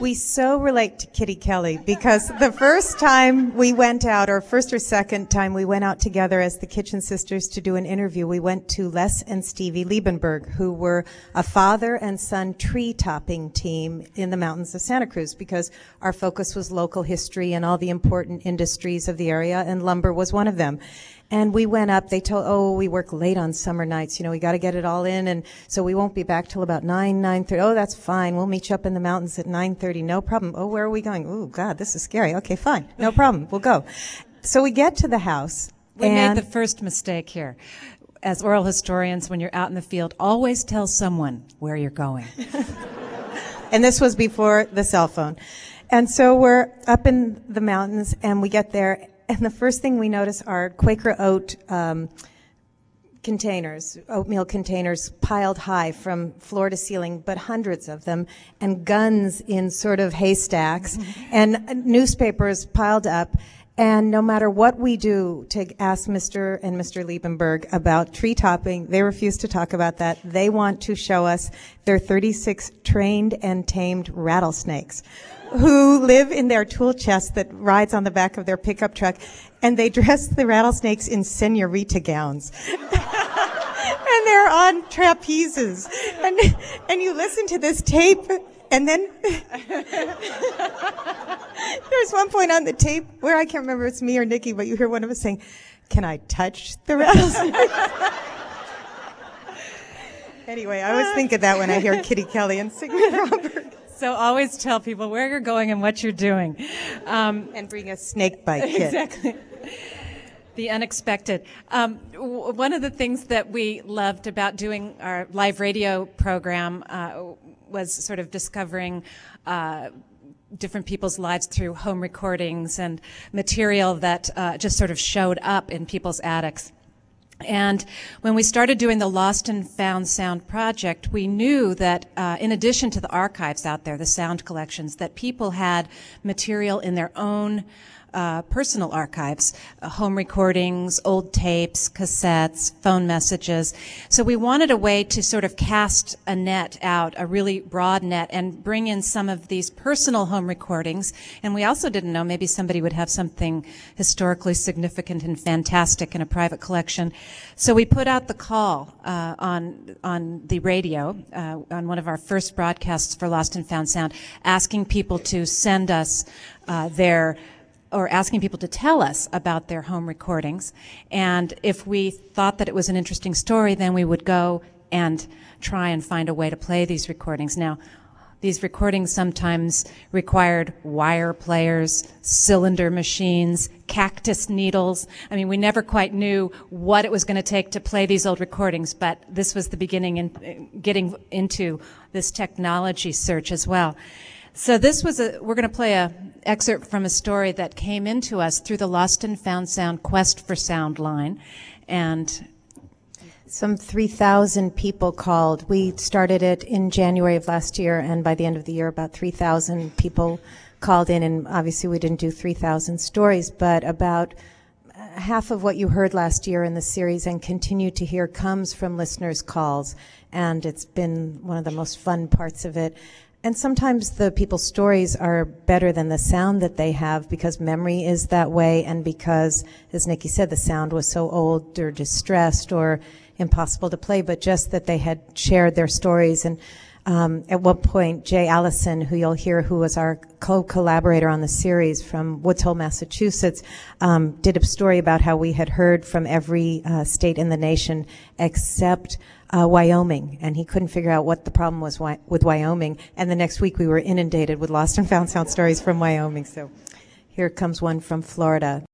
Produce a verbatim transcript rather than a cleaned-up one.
We so relate to Kitty Kelly because the first time we went out, or first or second time we went out together as the Kitchen Sisters to do an interview, we went to Les and Stevie Liebenberg, who were a father and son tree topping team in the mountains of Santa Cruz, because our focus was local history and all the important industries of the area, and lumber was one of them. And we went up, they told, oh, we work late on summer nights, you know, we got to get it all in, and so we won't be back till about nine, nine thirty. Oh, that's fine, we'll meet you up in the mountains at nine thirty, no problem. Oh, where are we going? Oh, God, this is scary. Okay, fine, no problem, we'll go. So we get to the house. We made the first mistake here. As oral historians, when you're out in the field, always tell someone where you're going. And this was before the cell phone. And so we're up in the mountains, and we get there, and the first thing we notice are Quaker oat um, containers, oatmeal containers piled high from floor to ceiling, but hundreds of them, and guns in sort of haystacks, and newspapers piled up. And no matter what we do to ask Mister and Mister Liebenberg about tree topping, they refuse to talk about that. They want to show us their thirty-six trained and tamed rattlesnakes, who live in their tool chest that rides on the back of their pickup truck, and they dress the rattlesnakes in senorita gowns. And they're on trapezes. And, and you listen to this tape, and then there's one point on the tape where I can't remember if it's me or Nikki, but you hear one of us saying, "Can I touch the rattlesnake?" Anyway, I always think of that when I hear Kitty Kelly and Sigmund Robert. So always tell people where you're going and what you're doing. Um, and bring a snake bite kit. Exactly. The unexpected. Um, w- one of the things that we loved about doing our live radio program uh, was sort of discovering uh, different people's lives through home recordings and material that uh, just sort of showed up in people's attics. And when we started doing the Lost and Found Sound project, we knew that uh, in addition to the archives out there, the sound collections, that people had material in their own uh, personal archives, uh, home recordings, old tapes, cassettes, phone messages. So we wanted a way to sort of cast a net out, a really broad net, and bring in some of these personal home recordings. And we also didn't know maybe somebody would have something historically significant and fantastic in a private collection. So we put out the call uh, on on the radio, uh, on one of our first broadcasts for Lost and Found Sound, asking people to send us uh, their or asking people to tell us about their home recordings. And if we thought that it was an interesting story, then we would go and try and find a way to play these recordings. Now, these recordings sometimes required wire players, cylinder machines, cactus needles. I mean, we never quite knew what it was going to take to play these old recordings, but this was the beginning in getting into this technology search as well. So this was a, we're going to play a excerpt from a story that came into us through the Lost and Found Sound Quest for Sound line. And some three thousand people called. We started it in January of last year, and by the end of the year, about three thousand people called in. And obviously, we didn't do three thousand stories, but about half of what you heard last year in the series and continue to hear comes from listeners' calls. And it's been one of the most fun parts of it. And sometimes the people's stories are better than the sound that they have, because memory is that way, and because, as Nikki said, the sound was so old or distressed or impossible to play, but just that they had shared their stories. And um, at one point, Jay Allison, who you'll hear, who was our co-collaborator on the series from Woods Hole, Massachusetts, um, did a story about how we had heard from every uh, state in the nation except uh, Wyoming, and he couldn't figure out what the problem was wi- with Wyoming. And the next week, we were inundated with Lost and Found Sound stories from Wyoming. So here comes one from Florida.